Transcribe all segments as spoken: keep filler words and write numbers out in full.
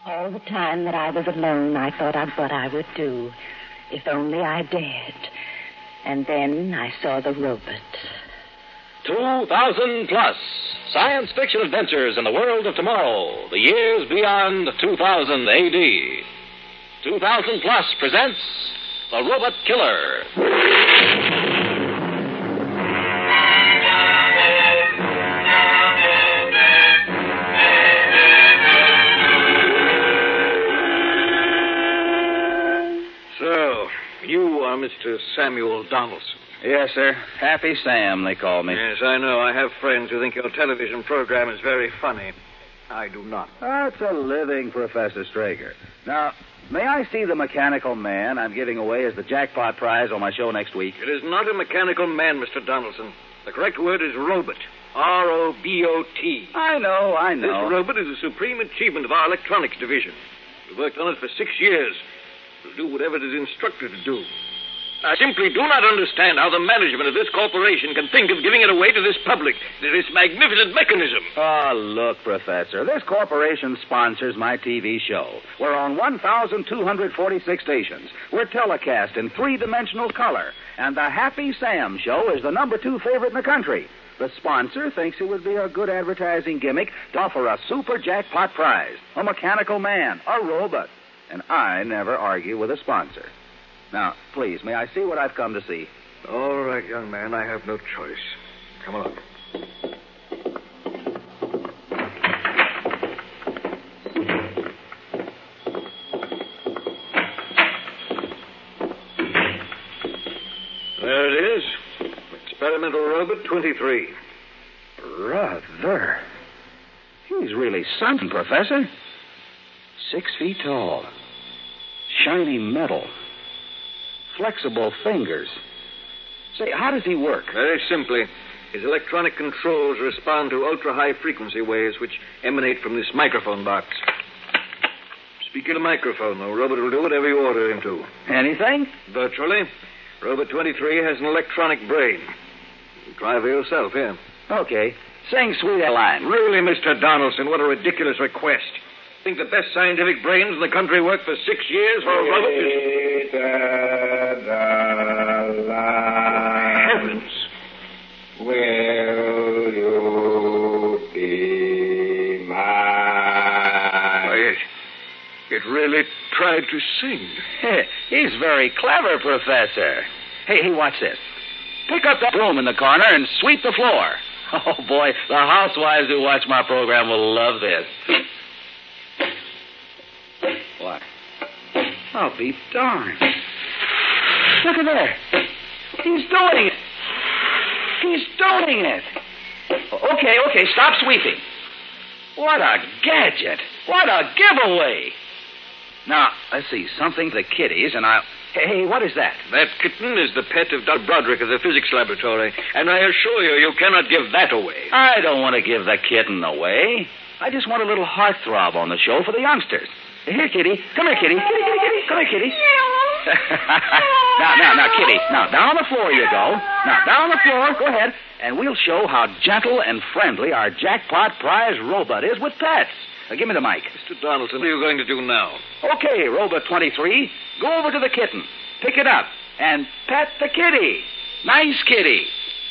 All the time that I was alone, I thought of what I would do, if only I dared. And then I saw the robot. two thousand plus. Science fiction adventures in the world of tomorrow. The years beyond two thousand A D. two thousand plus presents The Robot Killer. So, you are Mister Samuel Donaldson. Yes, sir. Happy Sam, they call me. Yes, I know. I have friends who think your television program is very funny. I do not. That's a living, Professor Strager. Now, may I see the mechanical man I'm giving away as the jackpot prize on my show next week? It is not a mechanical man, Mister Donaldson. The correct word is robot. R O B O T. I know, I know. This robot is a supreme achievement of our electronics division. We've worked on it for six years. We'll do whatever it is instructed to do. I simply do not understand how the management of this corporation can think of giving it away to this public, to this magnificent mechanism. Oh, look, Professor, this corporation sponsors my T V show. We're on one thousand two hundred forty-six stations. We're telecast in three-dimensional color. And the Happy Sam show is the number two favorite in the country. The sponsor thinks it would be a good advertising gimmick to offer a super jackpot prize, a mechanical man, a robot. And I never argue with a sponsor. Now, please, may I see what I've come to see? All right, young man, I have no choice. Come along. There it is. Experimental robot twenty-three. Brother. He's really something, Professor. Six feet tall. Shiny metal. Flexible fingers. Say, how does he work? Very simply. His electronic controls respond to ultra-high frequency waves which emanate from this microphone box. Speak in a microphone. The robot will do whatever you order him to. Anything? Virtually. Robot twenty-three has an electronic brain. Try for yourself, here. Okay. Sing Sweet Line. Really, Mister Donaldson, what a ridiculous request. Think the best scientific brains in the country worked for six years for a robot to... Heavens. Will you be mine? Why, it, it really tried to sing. He's very clever, Professor. Hey, hey, watch this. Pick up that broom in the corner and sweep the floor. Oh, boy, the housewives who watch my program will love this. What? I'll be darned. Look at there. He's doing it. He's doing it. Okay, okay, stop sweeping. What a gadget. What a giveaway. Now, let's see, something for the kiddies, and I'll... Hey, hey, what is that? That kitten is the pet of Doctor Broderick of the physics laboratory, and I assure you, you cannot give that away. I don't want to give the kitten away. I just want a little heartthrob on the show for the youngsters. Here, Kitty. Come here, Kitty. Kitty, Kitty, Kitty. Come here, Kitty. now, now, now, Kitty. Now, down on the floor you go. Now, down on the floor. Go ahead. And we'll show how gentle and friendly our jackpot prize robot is with pets. Now, give me the mic. Mister Donaldson, what are you going to do now? Okay, Robot twenty-three. Go over to the kitten. Pick it up. And pet the kitty. Nice kitty.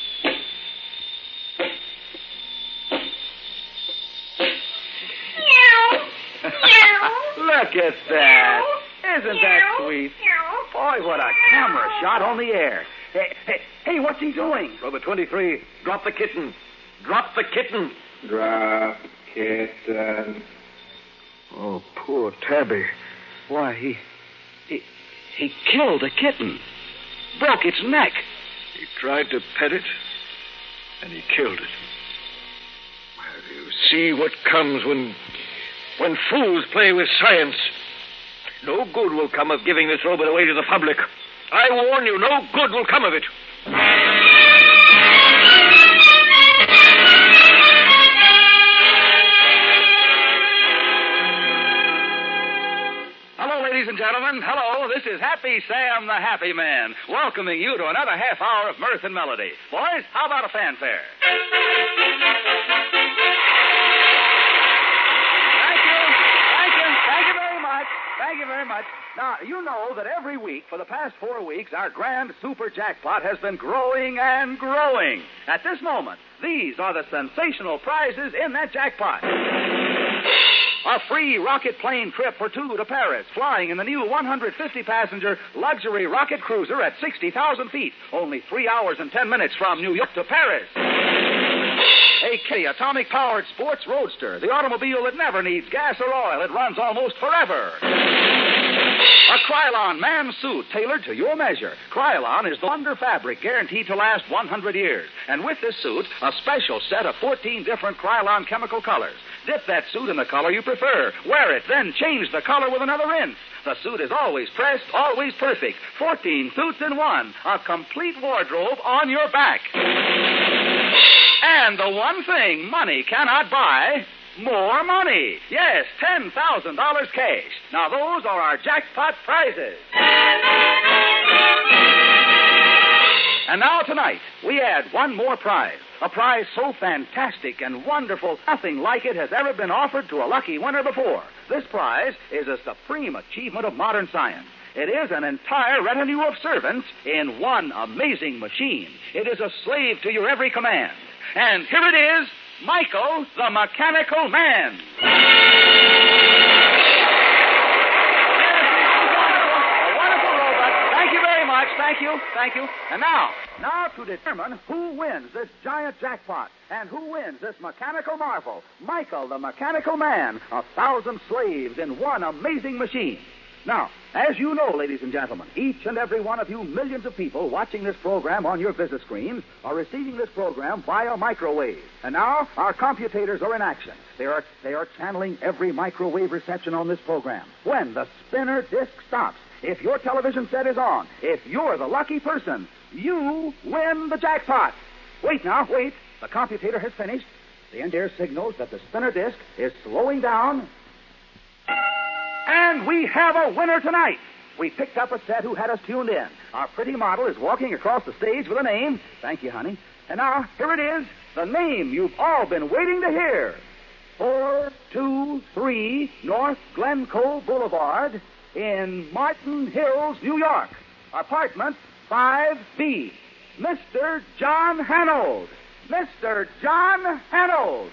Look at that. Isn't that sweet? Boy, what a camera shot on the air. Hey, hey, hey, what's he doing? Robot twenty-three, drop the kitten. Drop the kitten. Drop kitten. Oh, poor Tabby. Why, he... He, he killed a kitten. Broke its neck. He tried to pet it, and he killed it. Well, you see what comes when... when fools play with science. No good will come of giving this robot away to the public. I warn you, no good will come of it. Hello, ladies and gentlemen. Hello, this is Happy Sam the Happy Man, welcoming you to another half hour of mirth and melody. Boys, how about a fanfare? Thank you. Thank you. Thank you very much. Now, you know that every week for the past four weeks, our grand super jackpot has been growing and growing. At this moment, these are the sensational prizes in that jackpot. A free rocket plane trip for two to Paris, flying in the new one hundred fifty passenger luxury rocket cruiser at sixty thousand feet, only three hours and ten minutes from New York to Paris. A K atomic-powered sports roadster, the automobile that never needs gas or oil. It runs almost forever. A Krylon man suit tailored to your measure. Krylon is the wonder fabric guaranteed to last one hundred years. And with this suit, a special set of fourteen different Krylon chemical colors. Dip that suit in the color you prefer. Wear it, then change the color with another rinse. The suit is always pressed, always perfect. fourteen suits in one. A complete wardrobe on your back. And the one thing money cannot buy, more money. Yes, ten thousand dollars cash. Now, those are our jackpot prizes. And now, tonight, we add one more prize. A prize so fantastic and wonderful, nothing like it has ever been offered to a lucky winner before. This prize is a supreme achievement of modern science. It is an entire retinue of servants in one amazing machine. It is a slave to your every command. And here it is, Michael, the Mechanical Man. A wonderful robot. Thank you very much. Thank you. Thank you. And now, now to determine who wins this giant jackpot and who wins this mechanical marvel, Michael, the Mechanical Man, a thousand slaves in one amazing machine. Now, as you know, ladies and gentlemen, each and every one of you millions of people watching this program on your visit screens are receiving this program via microwave. And now, our computators are in action. They are, they are channeling every microwave reception on this program. When the spinner disc stops, if your television set is on, if you're the lucky person, you win the jackpot. Wait now, wait. The computator has finished. The engineer signals that the spinner disc is slowing down. And we have a winner tonight. We picked up a set who had us tuned in. Our pretty model is walking across the stage with a name. Thank you, honey. And now, here it is, the name you've all been waiting to hear. four two three North Glencoe Boulevard in Martin Hills, New York. Apartment five B. Mister John Hanold. Mister John Hanold.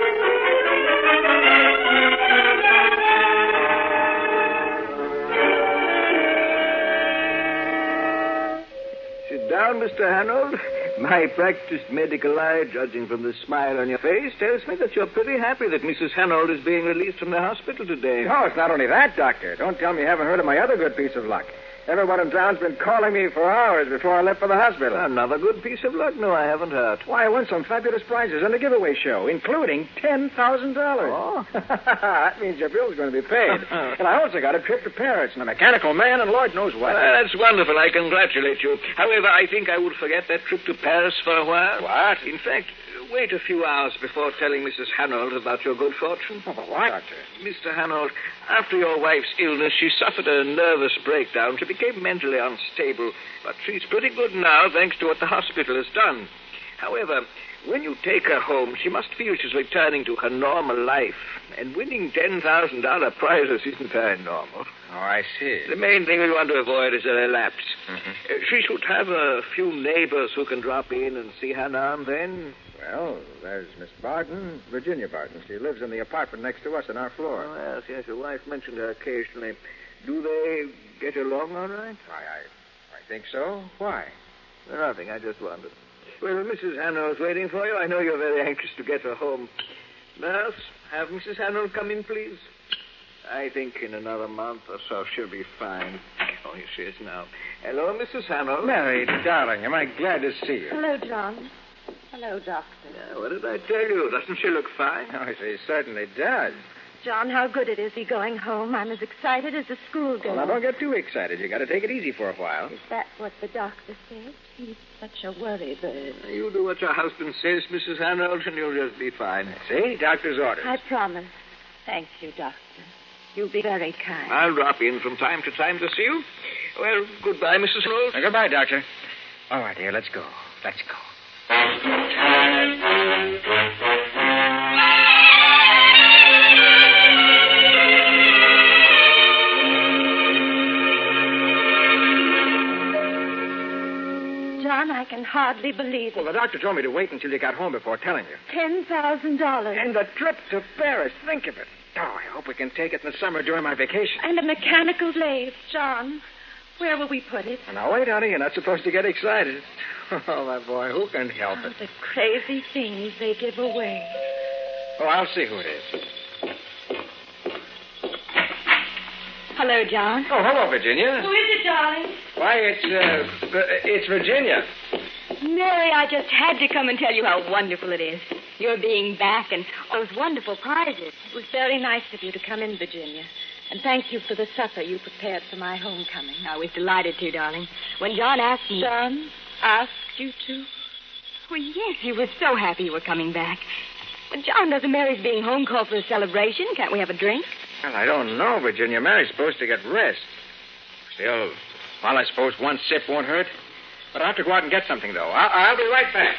Sit down, Mister Hanold. My practiced medical eye, judging from the smile on your face, tells me that you're pretty happy that Missus Hanold is being released from the hospital today. No, it's not only that, Doctor. Don't tell me you haven't heard of my other good piece of luck. Everyone in town's been calling me for hours before I left for the hospital. Another good piece of luck? No, I haven't heard. Why, I won some fabulous prizes on the giveaway show, including ten thousand dollars. Oh? That means your bill's going to be paid. And I also got a trip to Paris and a mechanical man and Lord knows what. Well, that's wonderful. I congratulate you. However, I think I would forget that trip to Paris for a while. What? In fact, wait a few hours before telling Missus Hanold about your good fortune. Oh, but what, Doctor? Mister Hanold, after your wife's illness, she suffered a nervous breakdown. She became mentally unstable, but she's pretty good now, thanks to what the hospital has done. However, when you take her home, she must feel she's returning to her normal life. And winning ten thousand dollars prizes isn't very normal. Oh, I see. The main thing we want to avoid is a relapse. Mm-hmm. Uh, she should have a few neighbors who can drop in and see her now and then. Well, there's Miss Barton, Virginia Barton. She lives in the apartment next to us on our floor. Oh, yes, yes, your wife mentioned her occasionally. Do they get along all right? I, I, I think so. Why? Nothing, I just wondered. Well, Missus Hanold's waiting for you. I know you're very anxious to get her home. Nurse, have Missus Hanold come in, please. I think in another month or so she'll be fine. Oh, here she is now. Hello, Missus Hanold. Mary, darling, am I glad to see you? Hello, John. Hello, Doctor. Yeah, what did I tell you? Doesn't she look fine? Oh, she certainly does. John, how good it is to be going home. I'm as excited as a schoolgirl. Well, now, don't get too excited. You got to take it easy for a while. Is that what the doctor said? He's such a worry bird. You do what your husband says, Missus Hanold, and you'll just be fine. See? Doctor's orders. I promise. Thank you, Doctor. You'll be very kind. I'll drop in from time to time to see you. Well, goodbye, Missus Hanold. Now, goodbye, Doctor. All right, dear, let's go. Let's go. can hardly believe it. Well, the doctor told me to wait until you got home before telling you. Ten thousand dollars. And the trip to Paris. Think of it. Oh, I hope we can take it in the summer during my vacation. And a mechanical lathe, John. Where will we put it? Now, wait, honey. You're not supposed to get excited. Oh, my boy, who can help Oh, it? the crazy things they give away. Oh, I'll see who it is. Hello, John. Oh, hello, Virginia. Who is it, darling? Why, it's, uh, it's Virginia. Mary, I just had to come and tell you how wonderful it is. Your being back and those wonderful prizes. It was very nice of you to come in, Virginia. And thank you for the supper you prepared for my homecoming. I was delighted to, darling. When John asked me... John asked you to? Well, yes, he was so happy you were coming back. But John, doesn't Mary's being home call for a celebration? Can't we have a drink? Well, I don't know, Virginia. Mary's supposed to get rest. Still, well, I suppose one sip won't hurt. But I'll have to go out and get something, though. I- I'll be right back.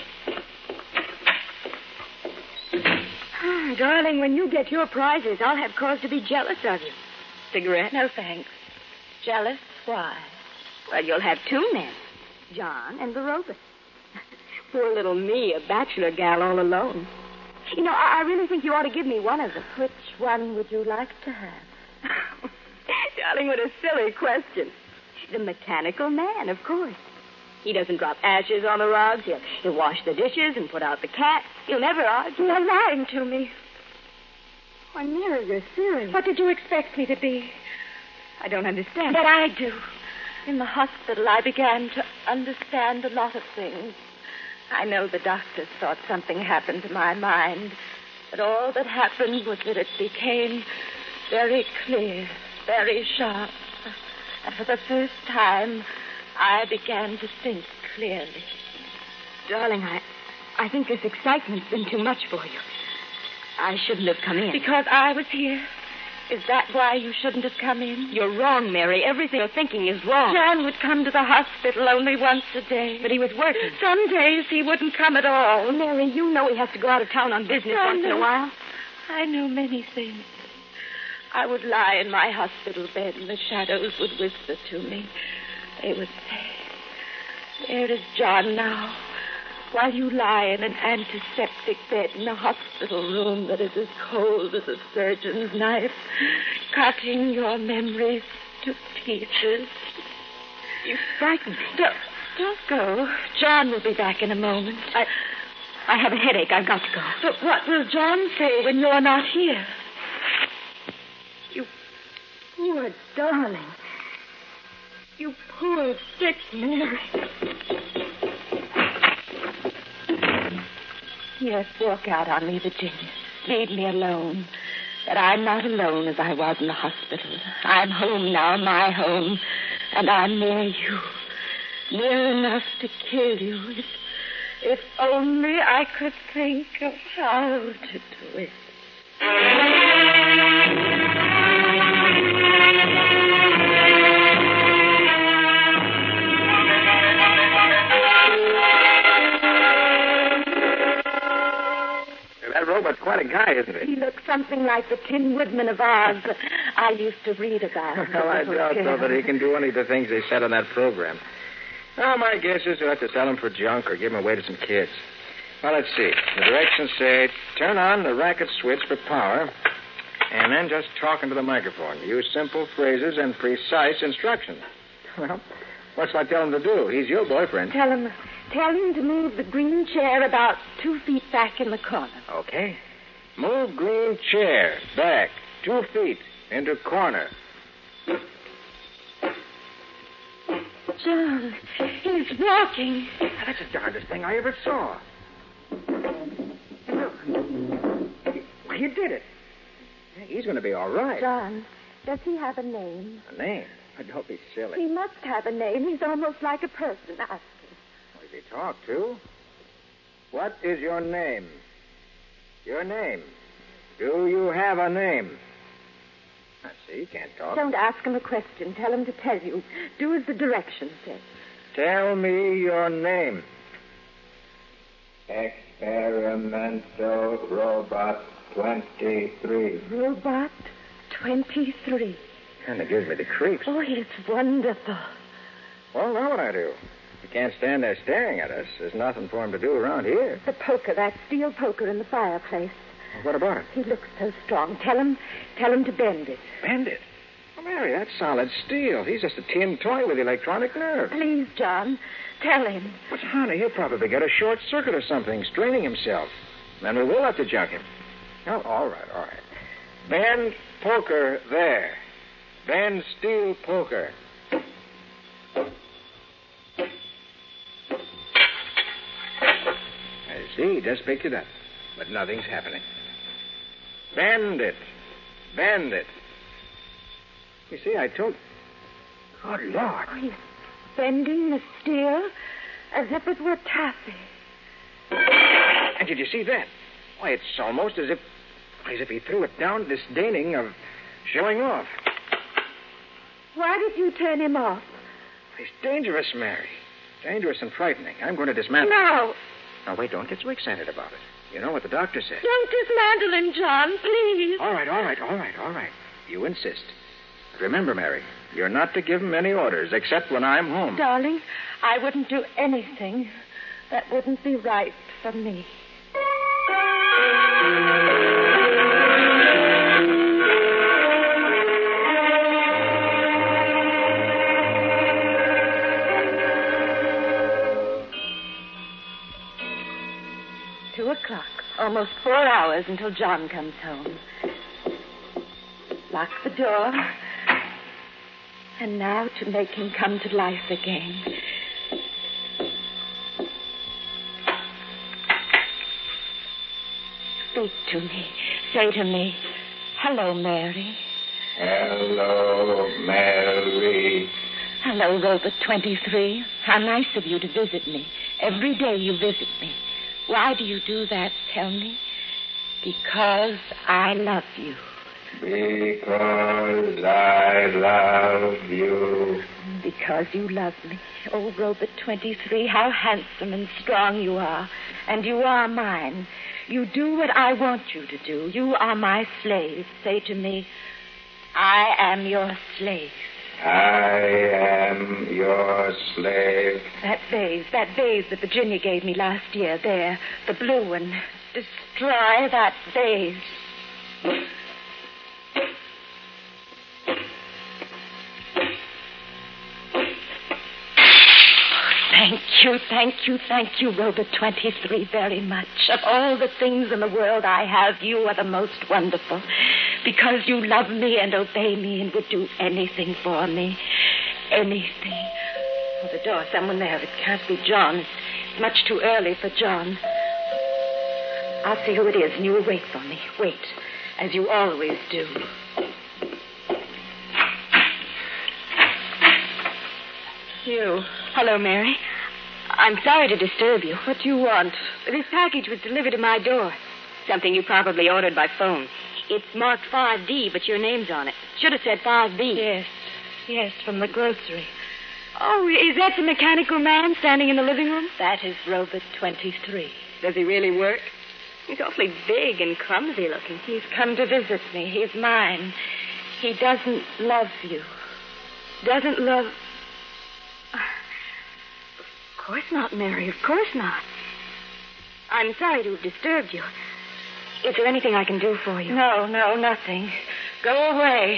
Ah, darling, when you get your prizes, I'll have cause to be jealous of you. Cigarette? No, thanks. Jealous? Why? Well, you'll have two men, John and Baroba. Poor little me, a bachelor gal all alone. You know, I, I really think you ought to give me one of them. Which one would you like to have? Darling, what a silly question. The mechanical man, of course. He doesn't drop ashes on the rugs. He'll, he'll wash the dishes and put out the cat. He'll never argue. You're lying to me. Why, Mary, you're serious. What did you expect me to be? I don't understand. But I do. In the hospital, I began to understand a lot of things. I know the doctors thought something happened to my mind, but all that happened was that it became very clear, very sharp. And for the first time, I began to think clearly. Darling, I, I think this excitement's been too much for you. I shouldn't have come in. Because I was here? Is that why you shouldn't have come in? You're wrong, Mary. Everything you're thinking is wrong. John would come to the hospital only once a day. But he was working. Some days he wouldn't come at all. Mary, you know he has to go out of town on business I once know. in a while. I know many things. I would lie in my hospital bed and the shadows would whisper to me. They would say, "Where is John now?" While you lie in an antiseptic bed in a hospital room that is as cold as a surgeon's knife, cutting your memories to pieces. You frighten me. Don't, don't go. John will be back in a moment. I, I have a headache. I've got to go. But what will John say when you're not here? You poor darling. You poor sick Mary. Yes, walk out on me, Virginia. Leave me alone. That I'm not alone as I was in the hospital. I'm home now, my home, and I'm near you. Near enough to kill you. If, if only I could think of how to do it. That robot's quite a guy, isn't he? He looks something like the Tin Woodman of Oz I used to read about. Well, I doubt, though, that he can do any of the things they said on that program. Well, my guess is you'll have to sell him for junk or give him away to some kids. Well, let's see. The directions say, turn on the racket switch for power, and then just talk into the microphone. Use simple phrases and precise instructions. Well, what's I tell him to do? He's your boyfriend. Tell him, tell him to move the green chair about two feet back in the corner. Okay. Move green chair back two feet into corner. John, he's walking. That's the darndest thing I ever saw. Look. Why, you did it. He's going to be all right. John, does he have a name? A name? Oh, don't be silly. He must have a name. He's almost like a person. Ask him. What does he talk to? What is your name? Your name. Do you have a name? I see, he can't talk. Don't ask him a question. Tell him to tell you. Do as the directions say. Tell me your name. Experimental Robot twenty-three. Robot twenty-three. Kind of gives me the creeps. Oh, it's wonderful. Well, now what I do? You can't stand there staring at us. There's nothing for him to do around here. The poker, that steel poker in the fireplace. What about it? He looks so strong. Tell him, tell him to bend it. Bend it? Oh, Mary, that's solid steel. He's just a tin toy with electronic nerves. Please, John, tell him. What's honey? He'll probably get a short circuit or something, straining himself. Then we will have to junk him. Oh, all right, all right. Bend poker there. Bend steel poker. I see. Just picked it up. But nothing's happening. Bend it. Bend it. You see, I told... Good Lord. Oh, he's bending the steel as if it were taffy. And did you see that? Why, it's almost as if... as if he threw it down, disdaining of showing off. Why did you turn him off? He's dangerous, Mary. Dangerous and frightening. I'm going to dismantle... No. Now, wait, don't get so excited about it. You know what the doctor said. Don't dismantle him, John, please. All right, all right, all right, all right. You insist. But remember, Mary, you're not to give him any orders, except when I'm home. Darling, I wouldn't do anything that wouldn't be right for me. Two o'clock. Almost four hours until John comes home. Lock the door. And now to make him come to life again. Speak to me. Say to me, hello, Mary. Hello, Mary. Hello, Robert twenty-three. How nice of you to visit me. Every day you visit me. Why do you do that, tell me? Because I love you. Because I love you. Because you love me. Oh, Robert twenty-three, how handsome and strong you are. And you are mine. You do what I want you to do. You are my slave. Say to me, I am your slave. I am your slave. That vase, that vase that Virginia gave me last year, there, the blue one. Destroy that vase. Thank you, thank you, thank you, Robert twenty-three, very much. Of all the things in the world I have, you are the most wonderful. Because you love me and obey me and would do anything for me. Anything. Oh, the door, someone there. It can't be John. It's much too early for John. I'll see who it is, and you will wait for me. Wait, as you always do. You. Hello, Mary. I'm sorry to disturb you. What do you want? This package was delivered to my door. Something you probably ordered by phone. It's marked five D, but your name's on it. Should have said five B. Yes. Yes, from the grocery. Oh, is that the mechanical man standing in the living room? That is Robert twenty-three. Does he really work? He's awfully big and clumsy looking. He's come to visit me. He's mine. He doesn't love you. Doesn't love... Of course not, Mary. Of course not. I'm sorry to have disturbed you. Is there anything I can do for you? No, no, nothing. Go away.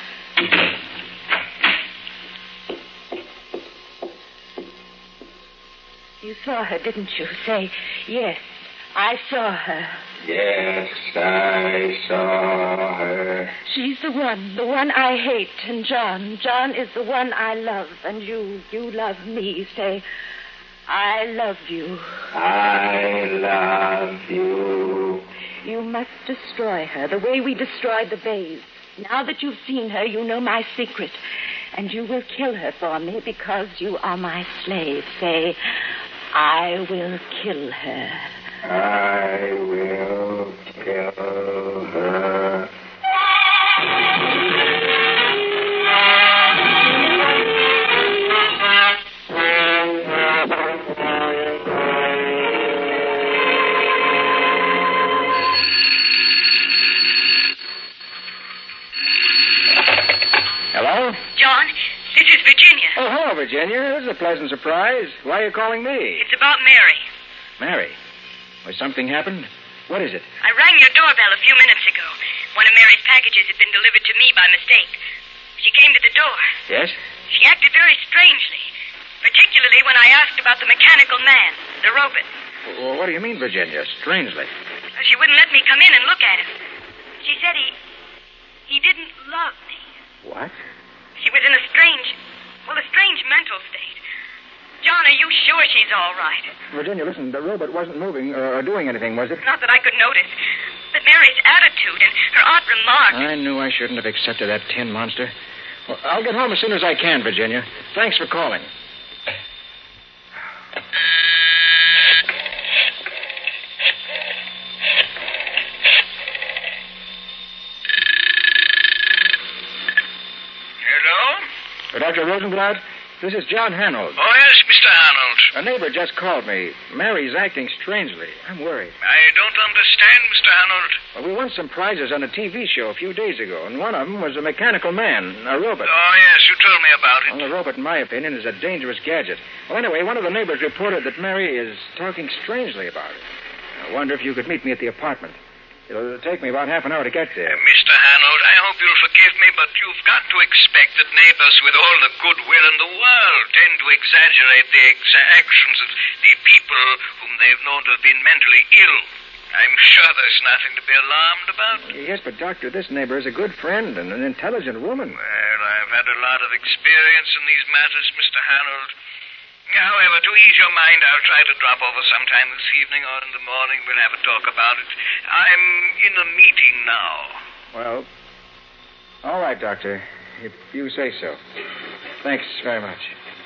You saw her, didn't you? Say, yes, I saw her. Yes, I saw her. She's the one, the one I hate. And John, John is the one I love. And you, you love me. Say, I love you. I love you. You must destroy her the way we destroyed the vase. Now that you've seen her, you know my secret. And you will kill her for me because you are my slave. Say, I will kill her. I will kill her. Hello? John, This is Virginia. Oh, hello, Virginia. This is a pleasant surprise. Why are you calling me? It's about Mary. Mary. Has something happened? What is it? I rang your doorbell a few minutes ago. One of Mary's packages had been delivered to me by mistake. She came to the door. Yes? She acted very strangely, particularly when I asked about the mechanical man, the robot. Well, what do you mean, Virginia? Strangely. She wouldn't let me come in and look at him. She said he... he didn't love me. What? She was in a strange... well, a strange mental state. John, are you sure she's all right? Virginia, listen, the robot wasn't moving or, or doing anything, was it? Not that I could notice. But Mary's attitude and her odd remarks... I knew I shouldn't have accepted that tin monster. Well, I'll get home as soon as I can, Virginia. Thanks for calling. Doctor Rosenblatt, this is John Hanold. Oh, yes, Mister Hanold. A neighbor just called me. Mary's acting strangely. I'm worried. I don't understand, Mister Hanold. Well, we won some prizes on a T V show a few days ago, and one of them was a mechanical man, a robot. Oh, yes, you told me about it. Well, the robot, in my opinion, is a dangerous gadget. Well, anyway, one of the neighbors reported that Mary is talking strangely about it. I wonder if you could meet me at the apartment. It'll take me about half an hour to get there. Uh, Mister Hanold, I hope you'll forgive me, but you've got to expect that neighbors with all the goodwill in the world tend to exaggerate the ex- actions of the people whom they've known to have been mentally ill. I'm sure there's nothing to be alarmed about. Yes, but, Doctor, this neighbor is a good friend and an intelligent woman. Well, I've had a lot of experience in these matters, Mister Hanold. However, to ease your mind, I'll try to drop over sometime this evening or in the morning. We'll have a talk about it. I'm in a meeting now. Well, all right, Doctor, if you say so. Thanks very much.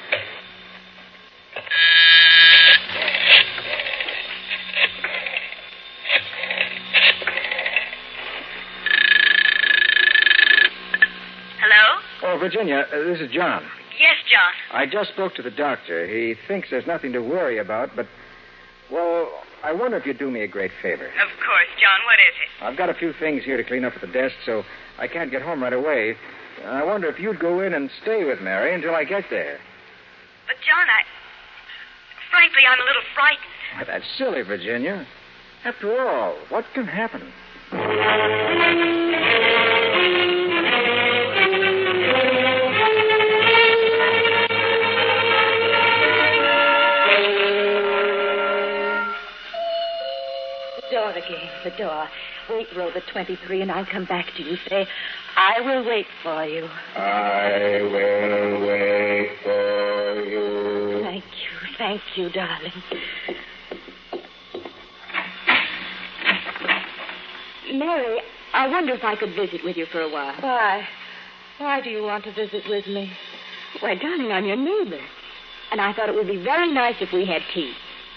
Hello? Oh, Virginia, uh, this is John. Yes, John. I just spoke to the doctor. He thinks there's nothing to worry about, but, well, I wonder if you'd do me a great favor. Of course, John. What is it? I've got a few things here to clean up at the desk, so I can't get home right away. I wonder if you'd go in and stay with Mary until I get there. But, John, I... frankly, I'm a little frightened. Why, that's silly, Virginia. After all, what can happen? The door again, the door. Wait, Robot twenty-three, and I'll come back to you. Say, I will wait for you. I will wait for you. Thank you, thank you, darling. Mary, I wonder if I could visit with you for a while. Why? Why do you want to visit with me? Why, darling, I'm your neighbor. And I thought it would be very nice if we had tea.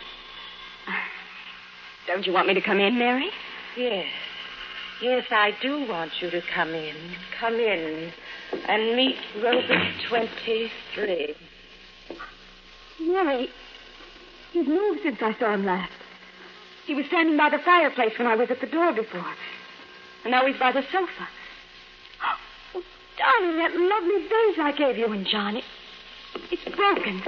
Don't you want me to come in, Mary? Yes. Yes, I do want you to come in. Come in and meet Robot twenty-three. Mary, he's moved since I saw him last. He was standing by the fireplace when I was at the door before. And now he's by the sofa. Oh, darling, that lovely vase I gave you and John, it, it's broken.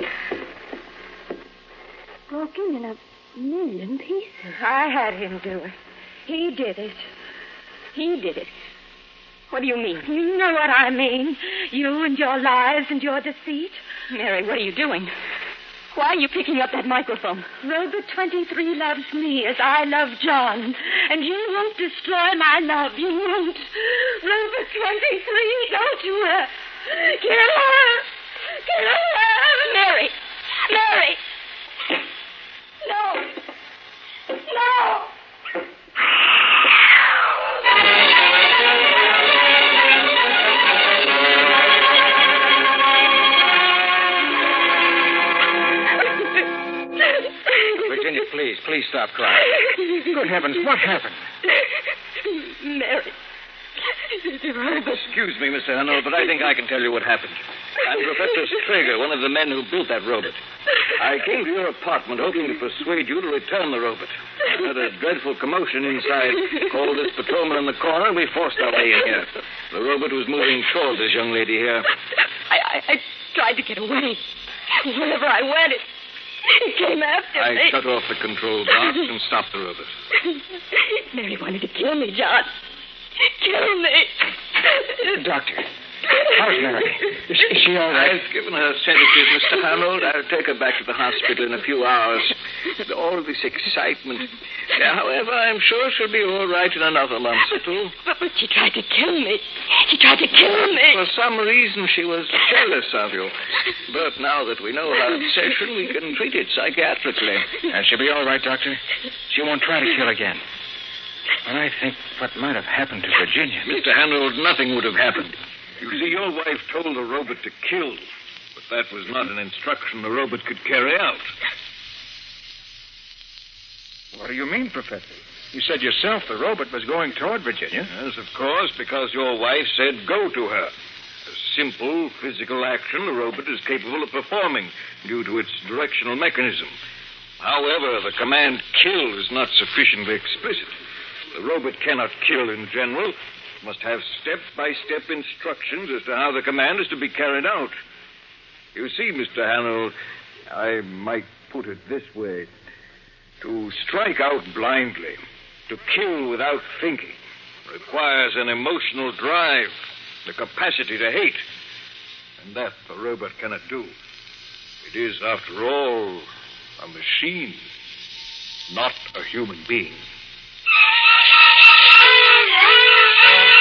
Broken in a million pieces. I had him do it. He did it. He did it. What do you mean? You know what I mean. You and your lies and your deceit. Mary, what are you doing? Why are you picking up that microphone? Robot twenty-three loves me as I love John. And you won't destroy my love. You won't. Robot twenty-three, don't you uh, kill her. Kill her. Mary. Mary. No. No. Virginia, please, please stop crying. Good heavens, what happened? Mary. Excuse me, Mister Hanold, but I think I can tell you what happened. I'm Professor Strager, one of the men who built that robot. I came to your apartment hoping to persuade you to return the robot. I heard a dreadful commotion inside, called this patrolman in the corner, and we forced our way in here. The robot was moving towards this young lady here. I, I, I tried to get away. Wherever I went, it, it came after I me. shut off the control box and stopped the robot. Mary wanted to kill me, John. Kill me. Doctor, how's Mary? Is, is she all right? I've given her sedative, Mister Arnold. I'll take her back to the hospital in a few hours. All this excitement. However, I'm sure she'll be all right in another month or two. But, but she tried to kill me. She tried to kill me. For some reason, she was jealous of you. But now that we know her obsession, we can treat it psychiatrically. And she'll be all right, Doctor. She won't try to kill again. But I think what might have happened to Virginia... Mister Arnold, nothing would have happened. You see, your wife told the robot to kill. But that was not an instruction the robot could carry out. What do you mean, Professor? You said yourself the robot was going toward Virginia. Yes, of course, because your wife said go to her. A simple physical action the robot is capable of performing due to its directional mechanism. However, the command kill is not sufficiently explicit. The robot cannot kill in general. It must have step-by-step instructions as to how the command is to be carried out. You see, Mister Arnold, I might put it this way. To strike out blindly, to kill without thinking, requires an emotional drive, the capacity to hate. And that the robot cannot do. It is, after all, a machine, not a human being.